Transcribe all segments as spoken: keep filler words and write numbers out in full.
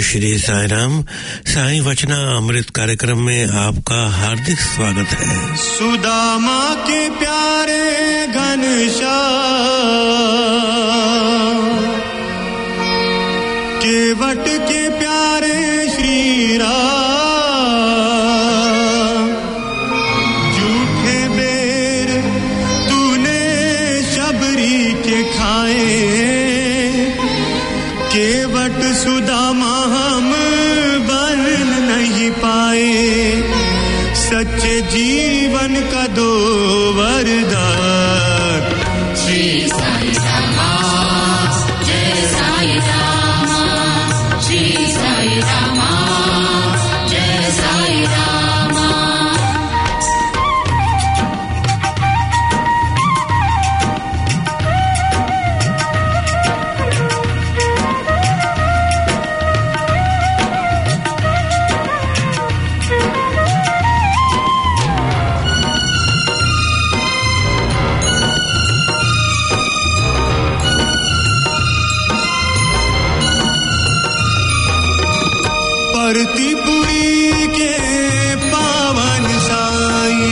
श्री साई राम। साई वचना अमृत कार्यक्रम में आपका हार्दिक स्वागत है। सुदामा के प्यारे घनश्याम, केवट के प्यारे श्री राम, झूठे बेर तूने शबरी के खाए, केवट सुदामा हम बन नहीं पाए, सच्चे जीवन का दो वरदान। श्री साई रामा, जय साई रामा, श्री साई रामा, जय साई रामा। परतीपुरी के पावन साई,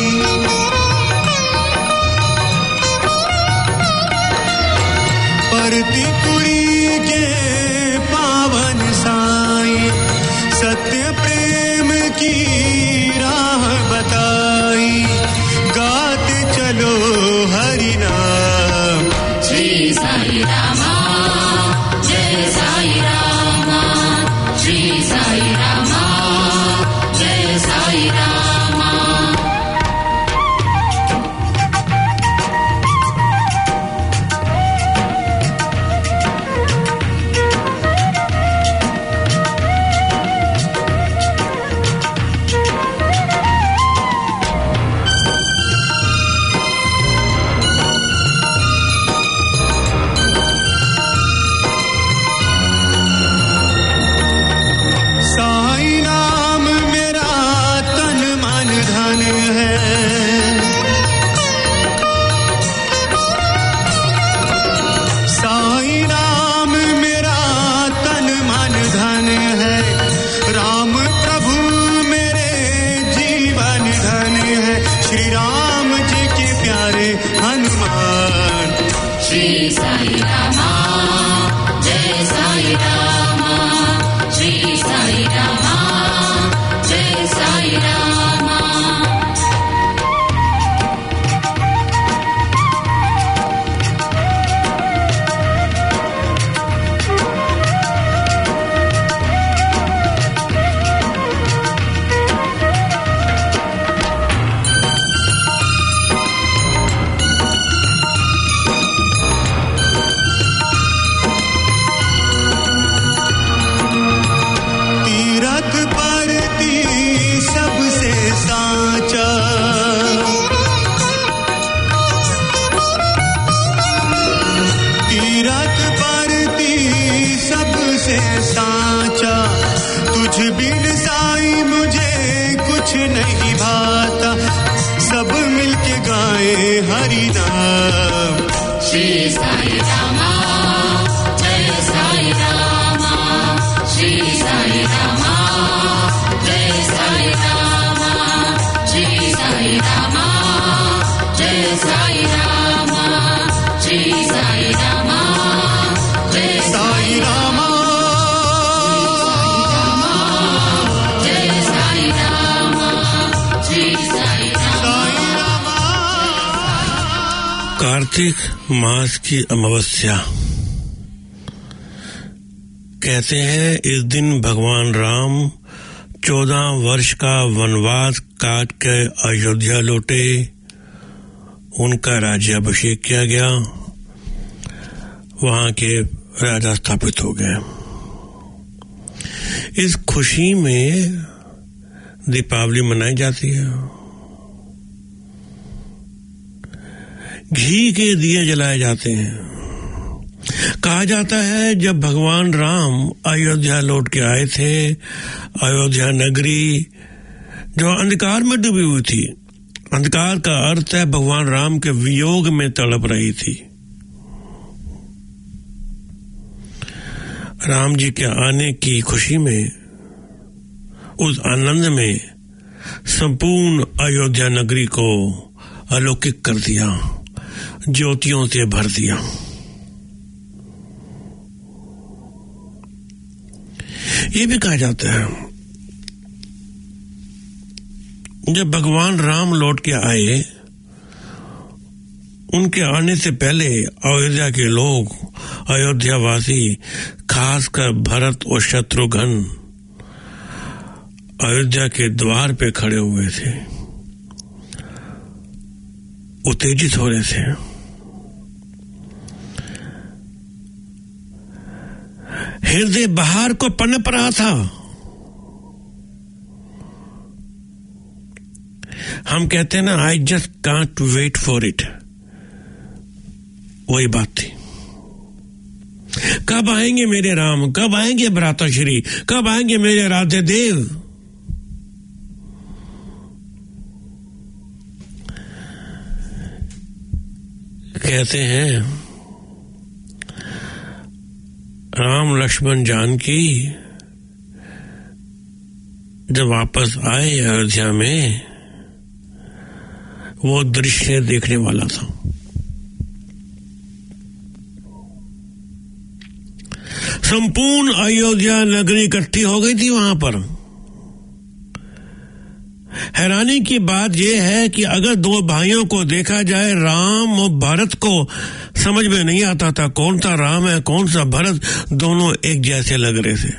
परतीपुरी के पावन साई, सत्य प्रेम की राह बताई, गाते चलो हरि नाम। श्री साई रामा, जय साई रामा, श्री साई रामा, जय साई रामा। कार्तिक मास की अमावस्या, कहते हैं इस दिन भगवान राम चौदह वर्ष का वनवास काट के अयोध्या लौटे, उनका राज्याभिषेक किया गया, वहां के राजा स्थापित हो गए। इस खुशी में दीपावली मनाई जाती है, घी के दिए जलाए जाते हैं। कहा जाता है जब भगवान राम अयोध्या लौट के आए थे, अयोध्या नगरी जो अंधकार में डूबी हुई थी, अंधकार का अर्थ है भगवान राम के वियोग में तड़प रही थी। राम जी के आने की खुशी में, उस आनंद में संपूर्ण अयोध्या नगरी को अलौकिक कर दिया, ज्योतियों से भर दिया। ये भी कहा जाता है जब भगवान राम लौट के आए, उनके आने से पहले अयोध्या के लोग, अयोध्यावासी, खासकर भरत और शत्रुघ्न अयोध्या के द्वार पे खड़े हुए थे, उत्तेजित हो रहे थे। हृदय बाहर को पनप रहा था। हम कहते हैं ना, I just can't wait for it, वही बात थी। कब आएंगे मेरे राम, कब आएंगे भ्राताश्री, कब आएंगे मेरे राधे देव। कहते हैं राम लक्ष्मण जानकी जब वापस आए अयोध्या में, वो दृश्य देखने वाला था। संपूर्ण अयोध्या नगरी इकट्ठी हो गई थी वहां पर। हैरानी की बात यह है कि अगर दो भाइयों को देखा जाए, राम और भरत को समझ में नहीं आता था कौन सा राम है कौन सा भरत, दोनों एक जैसे लग रहे थे,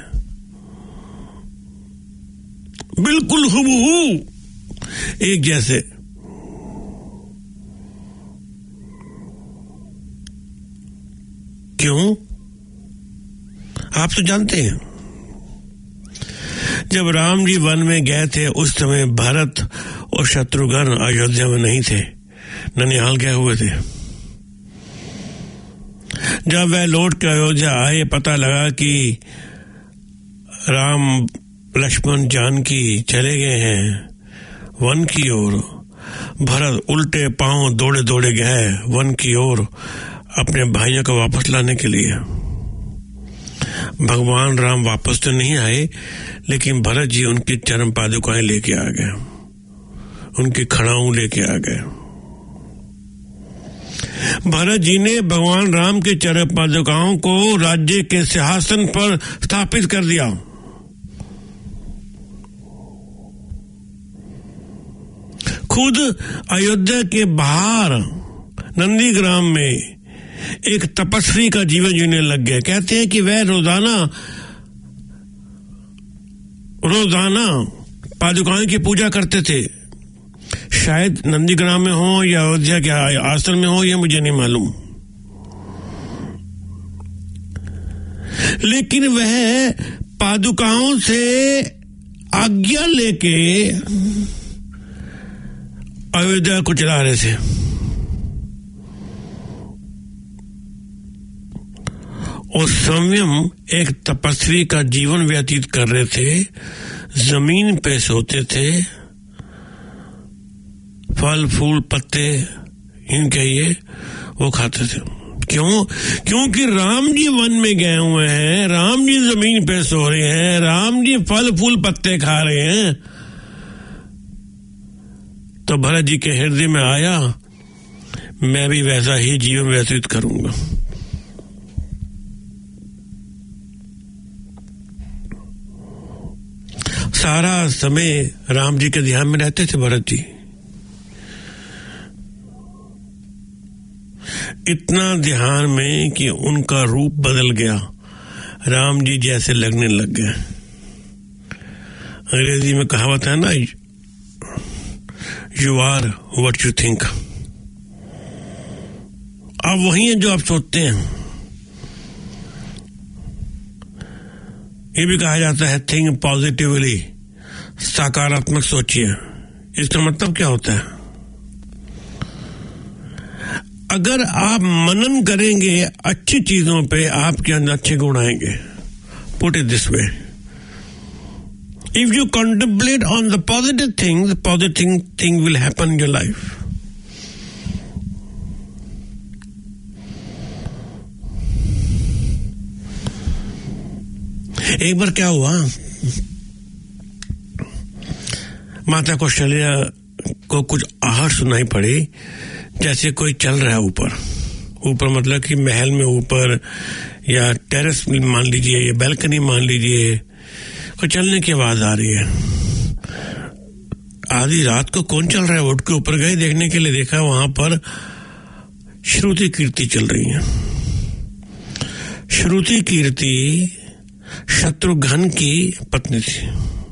बिल्कुल हुबहू एक जैसे। क्यों? आप तो जानते हैं, जब राम जी वन में गए थे उस समय भरत और शत्रुघ्न अयोध्या में नहीं थे, ननिहाल गए हुए थे। जब वह लौट के अयोध्या आए, पता लगा कि राम लक्ष्मण जानकी चले गए हैं वन की ओर। भरत उल्टे पांव दौड़े दौड़े गए वन की ओर अपने भाइयों को वापस लाने के लिए। भगवान राम वापस तो नहीं आए, लेकिन भरत जी उनकी चरण पादुकाएं लेके आ गए, उनकी खड़ाऊं लेके आ गए। भरत जी ने भगवान राम के चरण पादुकाओं को राज्य के सिंहासन पर स्थापित कर दिया। खुद अयोध्या के बाहर नंदीग्राम में एक तपस्वी का जीवन जीने लग गए। कहते हैं कि वह रोजाना रोजाना पादुकाओं की पूजा करते थे। शायद नंदीग्राम में हो या अयोध्या के आश्रम में हो, यह मुझे नहीं मालूम, लेकिन वह पादुकाओं से आज्ञा लेके अयोध्या को चला रहे थे। और संयम एक तपस्वी का जीवन व्यतीत कर रहे थे। जमीन पे सोते थे, फल फूल पत्ते इनके ये वो खाते थे। क्यों? क्योंकि राम जी वन में गए हुए हैं, राम जी जमीन पे सो रहे हैं, राम जी फल फूल पत्ते खा रहे हैं। तो भरत जी के हृदय में आया, मैं भी वैसा ही जीवन व्यतीत करूंगा। सारा समय राम जी के ध्यान में रहते थे भरत जी। इतना ध्यान में कि उनका रूप बदल गया, राम जी जैसे लगने लग गए। अंग्रेजी में कहावत है ना, you are what you think. आप वही हैं जो आप सोचते हैं। ये भी कहा जाता है थिंक पॉजिटिवली, सकारात्मक सोचिए। इसका मतलब क्या होता है? अगर आप मनन करेंगे अच्छी चीजों पे, आपके अंदर अच्छे गुण आएंगे। Put it this way, if you contemplate on the positive thing, the positive thing, thing will happen in your life. एक बार क्या हुआ, माता कौशल्या को कुछ आहट सुनाई पड़ी, जैसे कोई चल रहा है ऊपर ऊपर मतलब कि महल में ऊपर या टेरेस मान लीजिए या बैल्कनी मान लीजिए, कोई चलने की आवाज आ रही है। आधी रात को कौन चल रहा है, उठ के ऊपर गए देखने के लिए, देखा वहां पर श्रुति कीर्ति चल रही है। श्रुति कीर्ति शत्रुघ्न की पत्नी थी।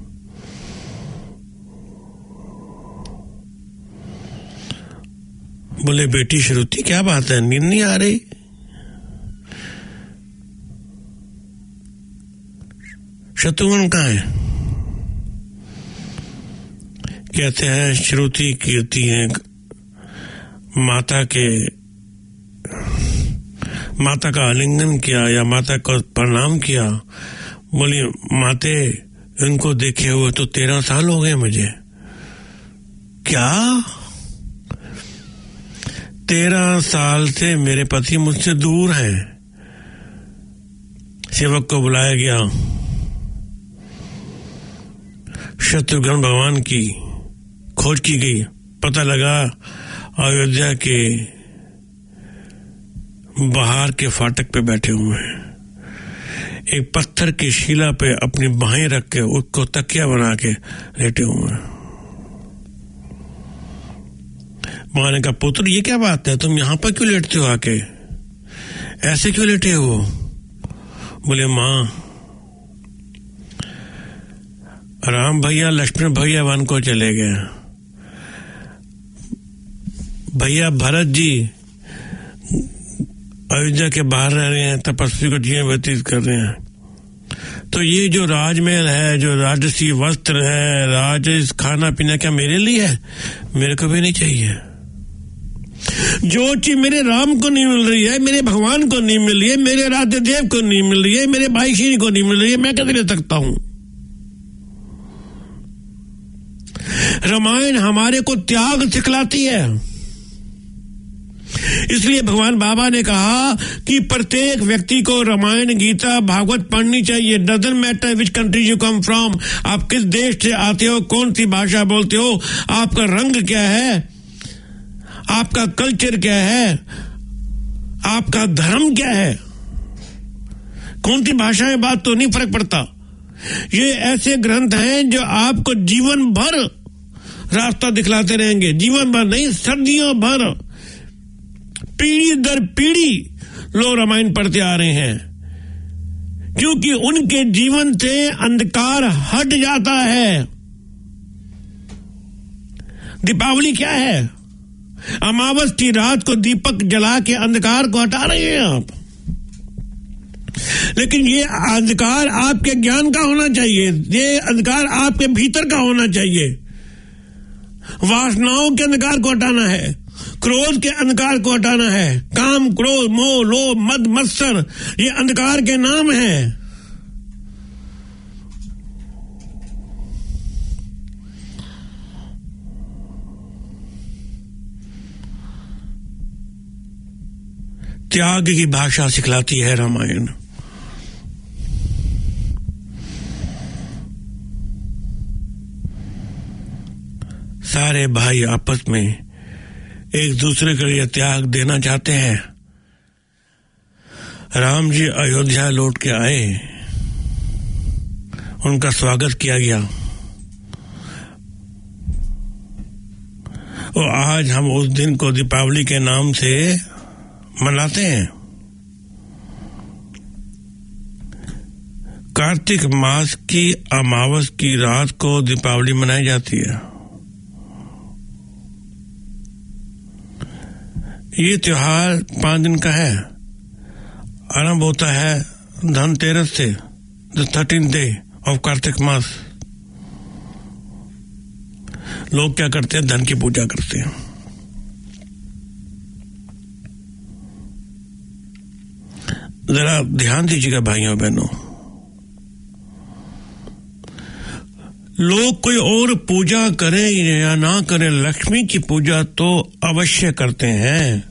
बोले बेटी श्रुति क्या बात है, नींद नहीं आ रही? शत्रुघ्न कहाँ है? कहते हैं श्रुति कीर्ति है माता के माता का आलिंगन किया या माता को प्रणाम किया। बोली माते इनको देखे हुए तो तेरह साल हो गए मुझे। क्या? तेरह साल से मेरे पति मुझसे दूर हैं। सेवक को बुलाया गया, शत्रुघ्न भगवान की खोज की गई, पता लगा अयोध्या के बाहर के फाटक पे बैठे हुए हैं, एक पत्थर की शिला पे अपनी बाहें रख के उसको तकिया बना के लेटे हुए हैं। माँ ने कहा पुत्र ये क्या बात है, तुम यहाँ पर क्यों लेटते हो, आके ऐसे क्यों लेटे हो? बोले माँ राम भैया लक्ष्मण भैया वन को चले गए, भैया भरत जी अयोध्या के बाहर रह रहे हैं, तपस्वी को जीवन व्यतीत कर रहे हैं, तो ये जो राजमहल है, जो राजसी वस्त्र है, राजस खाना पीना क्या मेरे लिए है? मेरे को भी नहीं चाहिए। जो चीज मेरे राम को नहीं मिल रही है, मेरे भगवान को नहीं मिल रही है, मेरे राधे देव को नहीं मिल रही है, मेरे भाई श्री को नहीं मिल रही है, मैं कैसे ले सकता हूं? रामायण हमारे को त्याग सिखलाती है। इसलिए भगवान बाबा ने कहा कि प्रत्येक व्यक्ति को रामायण गीता भागवत पढ़नी चाहिए। Doesn't matter which country you come from, आप किस देश से आते हो, कौन सी भाषा बोलते हो, आपका रंग क्या है, आपका कल्चर क्या है, आपका धर्म क्या है, कौन सी भाषा में बात तो नहीं फर्क पड़ता। ये ऐसे ग्रंथ हैं जो आपको जीवन भर रास्ता दिखलाते रहेंगे, जीवन भर नहीं सदियों भर, पीढ़ी दर पीढ़ी लोग रामायण पढ़ते आ रहे हैं, क्योंकि उनके जीवन से अंधकार हट जाता है। दीपावली क्या है? अमावस की रात को दीपक जला के अंधकार को हटा रहे हैं आप, लेकिन ये अंधकार आपके ज्ञान का होना चाहिए, ये अंधकार आपके भीतर का होना चाहिए। वासनाओं के अंधकार को हटाना है, क्रोध के अंधकार को हटाना है, काम क्रोध मोह लोभ मद मत्सर ये अंधकार के नाम हैं। त्याग की भाषा सिखलाती है रामायण। सारे भाई आपस में एक दूसरे के लिए त्याग देना चाहते हैं। राम जी अयोध्या लौट के आए, उनका स्वागत किया गया और आज हम उस दिन को दीपावली के नाम से मनाते हैं। कार्तिक मास की अमावस की रात को दीपावली मनाई जाती है। ये त्योहार पांच दिन का है, आरंभ होता है धनतेरस से, the thirteen day of Kartik मास। लोग क्या करते हैं, धन की पूजा करते हैं। जरा ध्यान दीजिएगा भाइयों बहनों, लोग कोई और पूजा करें या ना करें, लक्ष्मी की पूजा तो अवश्य करते हैं।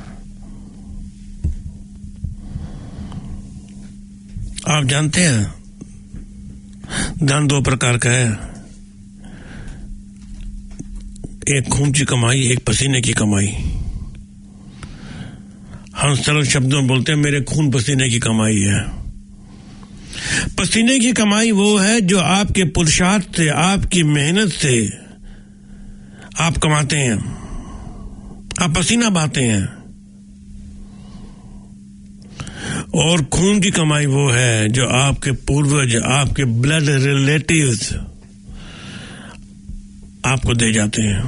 आप जानते हैं धन दो प्रकार का है, एक खून की कमाई, एक पसीने की कमाई। हम सरल शब्दों में बोलते हैं मेरे खून पसीने की कमाई है। पसीने की कमाई वो है जो आपके पुरुषार्थ से, आपकी मेहनत से आप कमाते हैं, आप पसीना बहाते हैं। और खून की कमाई वो है जो आपके पूर्वज, आपके ब्लड रिलेटिव्स आपको दे जाते हैं।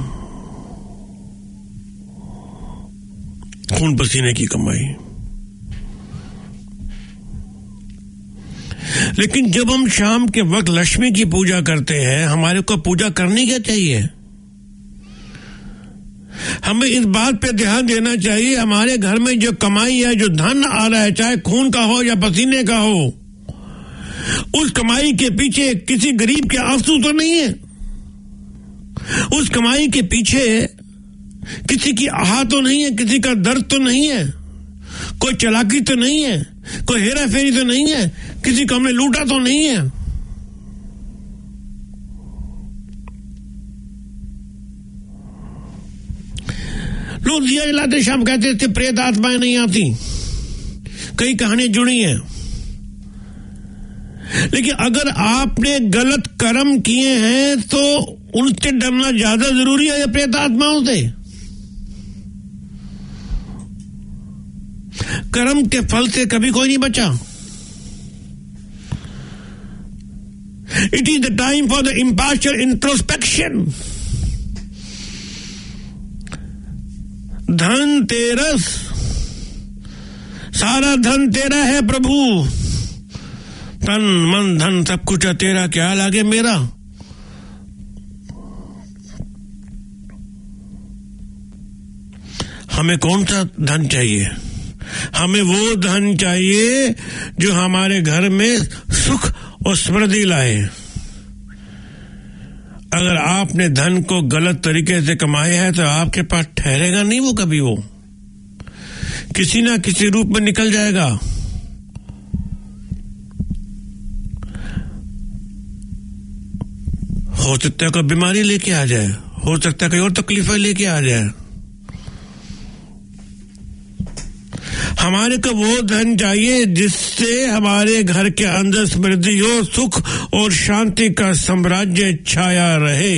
खून पसीने की कमाई। लेकिन जब हम शाम के वक्त लक्ष्मी की पूजा करते हैं, हमारे को पूजा करनी क्या चाहिए? हमें इस बात पे ध्यान देना चाहिए हमारे घर में जो कमाई है, जो धन आ रहा है, चाहे खून का हो या पसीने का हो, उस कमाई के पीछे किसी गरीब के आंसू तो नहीं है। उस कमाई के पीछे किसी की आह तो नहीं है, किसी का दर्द तो नहीं है, कोई चालाकी तो नहीं है, कोई हेरा फेरी तो नहीं है, किसी को हमने लूटा तो नहीं है। लोग दिया जलाते शाम कहते थे प्रेत आत्माएं नहीं आती, कई कहानियां जुड़ी हैं। लेकिन अगर आपने गलत कर्म किए हैं तो उनसे डरना ज्यादा जरूरी है या प्रेत आत्माओं से? कर्म के फल से कभी कोई नहीं बचा। It is the time for the impartial introspection. Dhanteras, सारा धन तेरा है प्रभु, तन मन धन सब कुछ है तेरा, क्या लागे मेरा। हमें कौन सा धन चाहिए? हमें वो धन चाहिए जो हमारे घर में सुख और समृद्धि लाए। अगर आपने धन को गलत तरीके से कमाया है तो आपके पास ठहरेगा नहीं वो कभी, वो किसी ना किसी रूप में निकल जाएगा। हो सकता है कोई बीमारी लेके आ जाए, हो सकता है कोई और तकलीफें लेके आ जाए। हमारे को वो धन चाहिए जिससे हमारे घर के अंदर समृद्धि हो, सुख और शांति का साम्राज्य छाया रहे।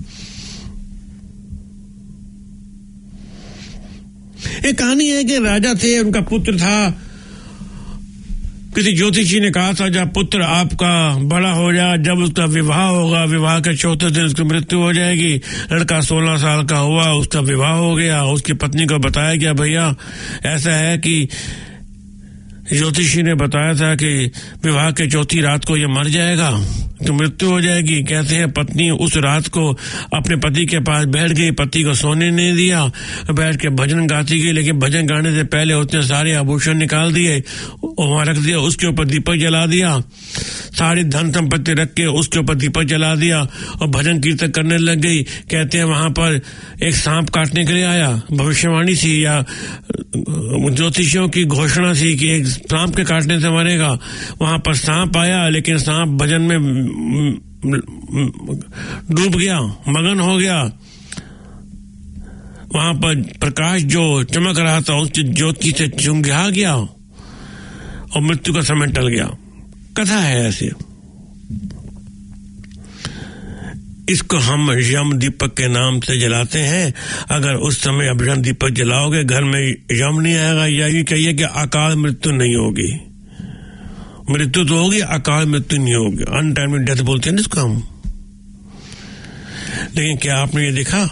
एक कहानी है कि राजा थे, उनका पुत्र था। किसी ज्योतिषी ने कहा था जब पुत्र आपका बड़ा हो जाए, जब उसका विवाह होगा, विवाह के चौथे दिन उसकी मृत्यु हो जाएगी। लड़का सोलह साल का हुआ, उसका विवाह हो गया। उसकी पत्नी को बताया गया भैया ऐसा है कि ज्योतिषी ने बताया था कि विवाह के चौथी रात को ये मर जाएगा, तो मृत्यु हो जाएगी। कहते हैं पत्नी उस रात को अपने पति के पास बैठ गई, पति को सोने नहीं दिया, बैठ के भजन गाती गई। लेकिन भजन गाने से पहले उसने सारे आभूषण निकाल दिए, वहां रख दिया, उसके ऊपर दीपक जला दिया, सारी धन संपत्ति रख के उसके ऊपर दीपक जला दिया और भजन कीर्तन करने लग गई। कहते हैं वहां पर एक सांप काटने के लिए आया। भविष्यवाणी थी या ज्योतिषियों की घोषणा थी कि एक सांप के काटने से मरेगा। वहां पर सांप आया, लेकिन सांप भजन में डूब गया, मगन हो गया। वहां पर प्रकाश जो चमक रहा था उसकी ज्योति से चुंघा गया और मृत्यु का समय टल गया। कथा है ऐसी। इसको हम यम दीपक के नाम से जलाते हैं। अगर उस समय अब यम दीपक जलाओगे, घर में यम नहीं आएगा। यही कहिए कि अकाल मृत्यु नहीं होगी। मृत्यु तो होगी, अकाल मृत्यु नहीं होगी। अनटाइमली डेथ बोलते हैं इसको हम। लेकिन क्या आपने ये देखा,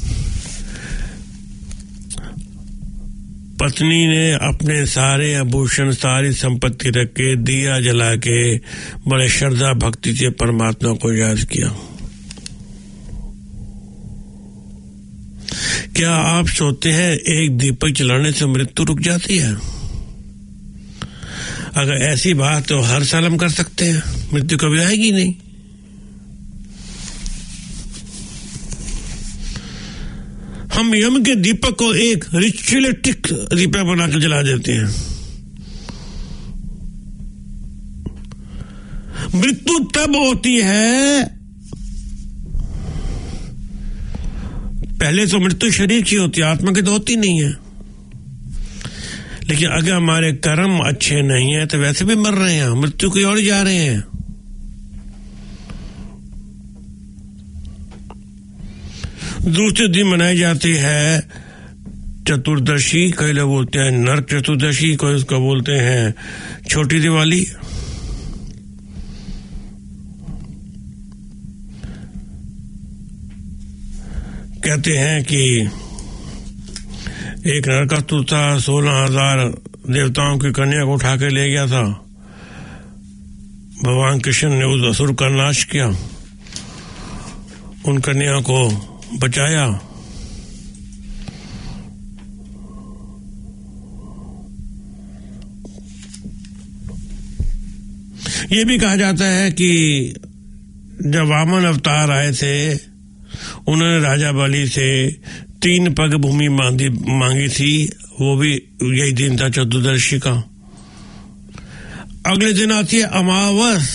पत्नी ने अपने सारे आभूषण, सारी संपत्ति रख के, दिया जला के, बड़े श्रद्धा भक्ति से परमात्मा को याद किया। क्या आप सोचते हैं एक दीपक जलाने से मृत्यु रुक जाती है? अगर ऐसी बात तो हर साल हम कर सकते हैं, मृत्यु कभी आएगी नहीं। हम यम के दीपक को एक रिचुअलिस्टिक दीपक बनाकर जला देते हैं। मृत्यु तब होती है, पहले तो मृत्यु शरीर की होती है, आत्मा की तो होती नहीं है। लेकिन अगर हमारे कर्म अच्छे नहीं है तो वैसे भी मर रहे हैं, मृत्यु की ओर जा रहे हैं। दूसरे दिन मनाई जाती है चतुर्दशी, कई लोग बोलते हैं नरक चतुर्दशी, कोई उसको बोलते हैं छोटी दिवाली। कहते हैं कि एक नरकासुर था, सोलह हजार देवताओं की कन्या को उठा के ले गया था। भगवान कृष्ण ने उस असुर का नाश किया, उन कन्या को बचाया। ये भी कहा जाता है कि जब वामन अवतार आए थे, उन्होंने राजा बलि से तीन पग भूमि मांगी मांगी थी, वो भी यही दिन था चतुर्दशी का। अगले दिन आती है अमावस,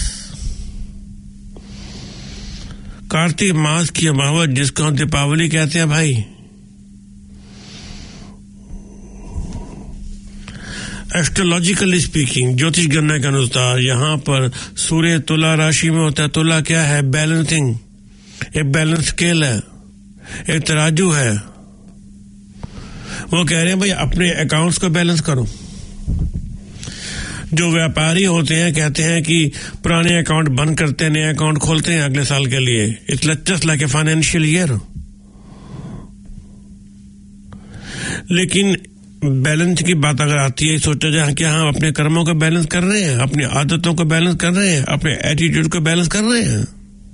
कार्तिक मास की अमावस, जिसको हम दीपावली कहते हैं भाई। एस्ट्रोलॉजिकली स्पीकिंग, ज्योतिष गणना के अनुसार यहाँ पर सूर्य तुला राशि में होता है। तुला क्या है? बैलेंसिंग, एक बैलेंस स्केल है, एक तराजू है। वो कह रहे हैं भाई अपने अकाउंट्स को बैलेंस करो। जो व्यापारी होते हैं कहते हैं कि पुराने अकाउंट बंद करते हैं, नए अकाउंट खोलते हैं अगले साल के लिए। It's just like a financial year. लेकिन बैलेंस की बात अगर आती है, सोचा जाए कि हम अपने कर्मों को बैलेंस कर रहे हैं, अपनी आदतों को बैलेंस कर रहे हैं, अपने एटीट्यूड को बैलेंस कर रहे हैं।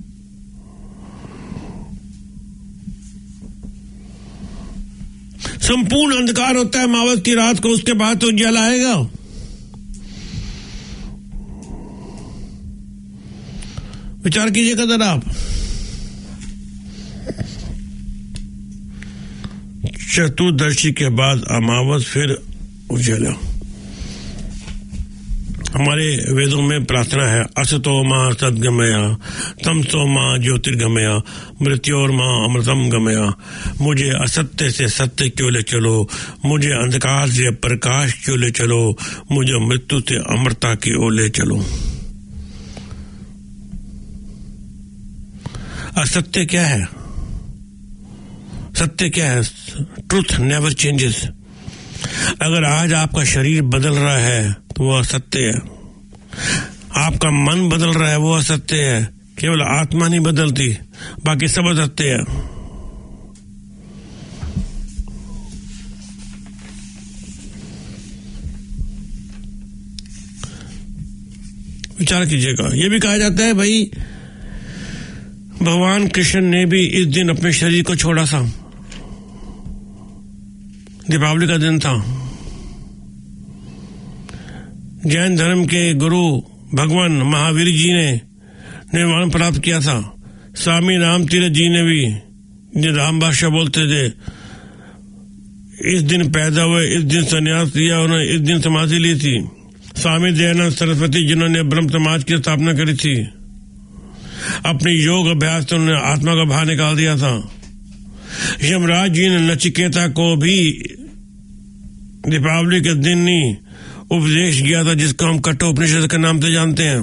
संपूर्ण अंधकार होता है अमावस की रात को, उसके बाद तो उजाला आएगा। विचार कीजिएगा जरा आप। चतुर्दशी के बाद अमावस, फिर उजाला। हमारे वेदों में प्रार्थना है, असतो मां सद्गमया, तमसो मां ज्योतिर्गमया, मृत्योर मां अमृतम गमया। मुझे असत्य से सत्य क्यों ले चलो, मुझे अंधकार से प्रकाश क्यों ले चलो, मुझे मृत्यु से अमरता की ओर ले चलो। असत्य क्या है? सत्य क्या है? Truth never changes. अगर आज आपका शरीर बदल रहा है तो वो असत्य है। आपका मन बदल रहा है, वो असत्य है। केवल आत्मा नहीं बदलती, बाकी सब असत्य है। विचार कीजिएगा। ये भी कहा जाता है भाई भगवान कृष्ण ने भी इस दिन अपने शरीर को छोड़ा था। दीपावली का दिन था। जैन धर्म के गुरु भगवान महावीर जी ने निर्वाण प्राप्त किया था। स्वामी राम तीर्थ जी ने भी, जो राम बादशाह बोलते थे, इस दिन पैदा हुए, इस दिन संन्यास लिया उन्होंने, इस दिन समाधि ली थी। स्वामी दयानंद सरस्वती जिन्होंने ब्रह्म समाज की स्थापना करी थी, अपने योग अभ्यास से उन्होंने आत्मा का बाहर निकाल दिया था। यमराज जी ने नचिकेता को भी दीपावली के दिन ही उपदेश किया था, जिसको हम कठोपनिषद के नाम से जानते हैं।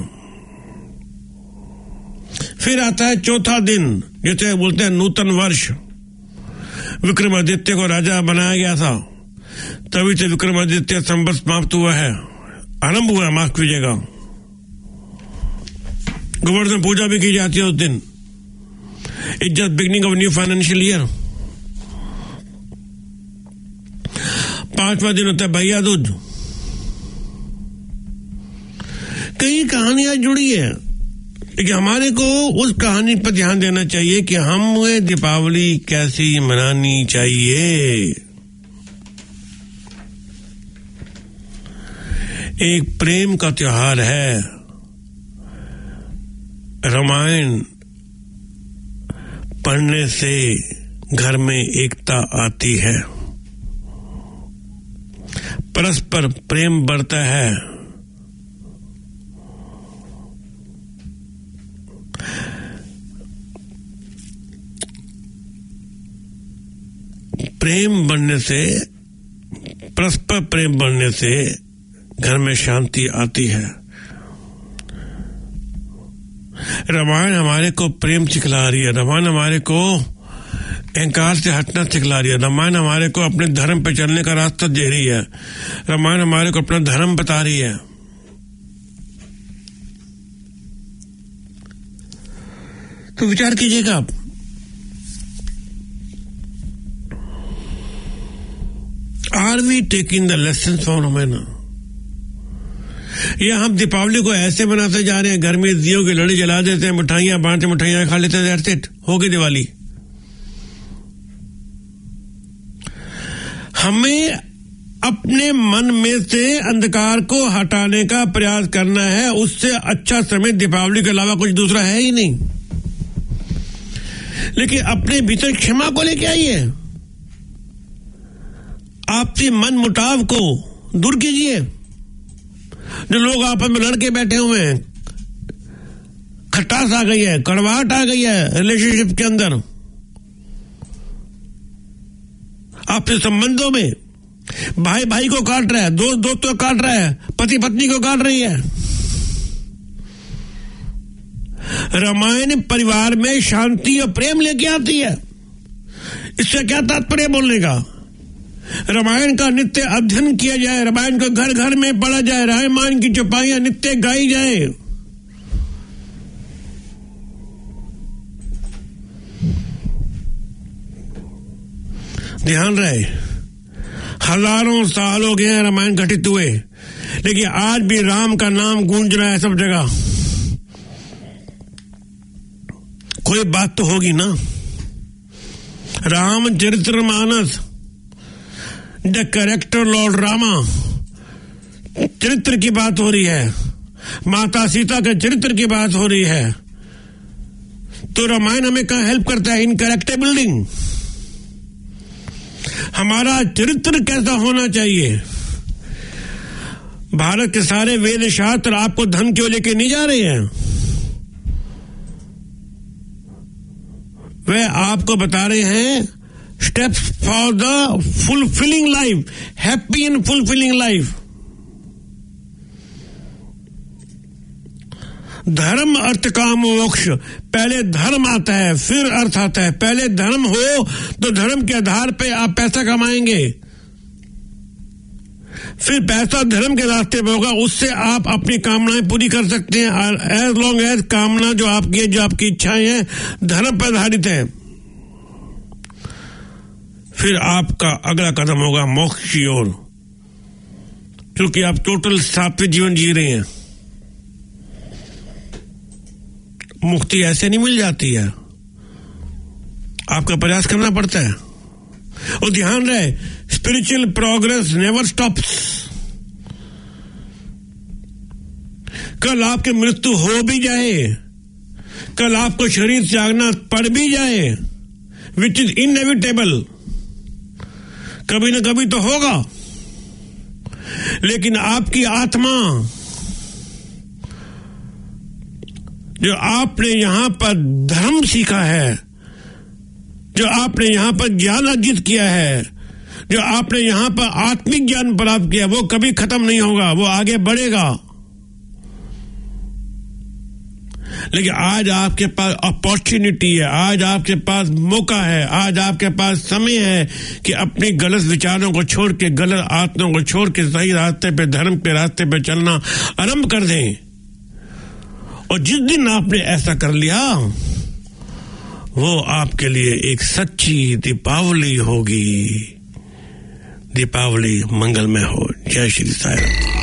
फिर आता है चौथा दिन, जिसे बोलते हैं नूतन वर्ष। विक्रमादित्य को राजा बनाया गया था, तभी से विक्रमादित्य संवत्सर समाप्त हुआ है, आरंभ हुआ, माफ कीजिएगा। गोवर्धन पूजा भी की जाती है उस दिन। It's just beginning of new financial year. पांचवा दिन होता है भैया दूज। कई कहानियां जुड़ी है, लेकिन हमारे को उस कहानी पर ध्यान देना चाहिए कि हमें दीपावली कैसी मनानी चाहिए। एक प्रेम का त्योहार है। रामायण पढ़ने से घर में एकता आती है, परस्पर प्रेम बढ़ता है। प्रेम बनने से, परस्पर प्रेम बनने से घर में शांति आती है। रामायण हमारे को प्रेम सिखला रही है, रामायण हमारे को अहंकार से हटना सिखला रही है, रामायण हमारे को अपने धर्म पे चलने का रास्ता दे रही है, रामायण हमारे को अपना धर्म बता रही है। तो विचार कीजिएगा आप, are we taking the lesson from Ramayan? या हम दीपावली को ऐसे मनाते जा रहे हैं, घर में दियों के लड़ी जला देते हैं, मिठाइयां बांटते, मिठाइयां खा लेते हैं, दैट्स इट, हो गई दिवाली। हमें अपने मन में से अंधकार को हटाने का प्रयास करना है। उससे अच्छा समय दीपावली के अलावा कुछ दूसरा है ही नहीं। लेकिन अपने भीतर क्षमा को लेके आइए, आपसी मन मुटाव को दूर कीजिए। जो लोग आपस में लड़के बैठे हुए हैं, खटास आ गई है, कड़वाहट आ गई है रिलेशनशिप के अंदर, आपसे संबंधों में, भाई भाई को काट रहा है, दोस्त दोस्त को काट रहा है, पति पत्नी को काट रही है। रामायण परिवार में शांति और प्रेम लेके आती है। इससे क्या तात्पर्य बोलने का? रामायण का नित्य अध्ययन किया जाए, रामायण को घर घर में पढ़ा जाए, रामायण की चौपाइयां नित्य गाई जाए। ध्यान रहे, हजारों साल हो गए रामायण घटित हुए, लेकिन आज भी राम का नाम गूंज रहा है सब जगह। कोई बात तो होगी ना। Ramcharitmanas, the character Lord Rama, चरित्र की बात हो रही है, माता सीता के चरित्र की बात हो रही है। तो रामायण हमें कहाँ हेल्प करता है? In character building. हमारा चरित्र कैसा होना चाहिए? भारत के सारे वेद शास्त्र आपको धन क्यों लेके नहीं जा रहे हैं? वे आपको बता रहे हैं steps for the fulfilling life, happy and fulfilling life. धर्म अर्थ काम मोक्ष, पहले धर्म आता है फिर अर्थ आता है। पहले धर्म हो तो धर्म के आधार पे आप पैसा कमाएंगे, फिर पैसा धर्म के रास्ते पे होगा, उससे आप अपनी कामनाएं पूरी कर सकते हैं। एज लॉन्ग एज कामना जो आपकी जो आपकी इच्छाएं हैं धर्म पर आधारित है, फिर आपका अगला कदम होगा मोक्ष की ओर, क्योंकि आप टोटल सात्विक जीवन जी रहे हैं। मुक्ति ऐसे नहीं मिल जाती है, आपका प्रयास करना पड़ता है। और ध्यान रहे, स्पिरिचुअल प्रोग्रेस नेवर स्टॉप्स। कल आपकी मृत्यु हो भी जाए, कल आपको शरीर त्यागना पड़ भी जाए, विच इज इनएविटेबल, कभी न कभी तो होगा, लेकिन आपकी आत्मा, जो आपने यहां पर धर्म सीखा है, जो आपने यहां पर ज्ञान अर्जित किया है, जो आपने यहां पर आत्मिक ज्ञान प्राप्त किया, वो कभी खत्म नहीं होगा, वो आगे बढ़ेगा। लेकिन आज आपके पास अपॉर्चुनिटी है, आज आपके पास मौका है, आज आपके पास समय है कि अपनी गलत विचारों को छोड़ के, गलत आत्माओं को छोड़ के सही रास्ते पे, धर्म के रास्ते पे चलना आरंभ कर दें। और जिस दिन आपने ऐसा कर लिया, वो आपके लिए एक सच्ची दीपावली होगी। दीपावली मंगलमय हो। जय श्री साईं।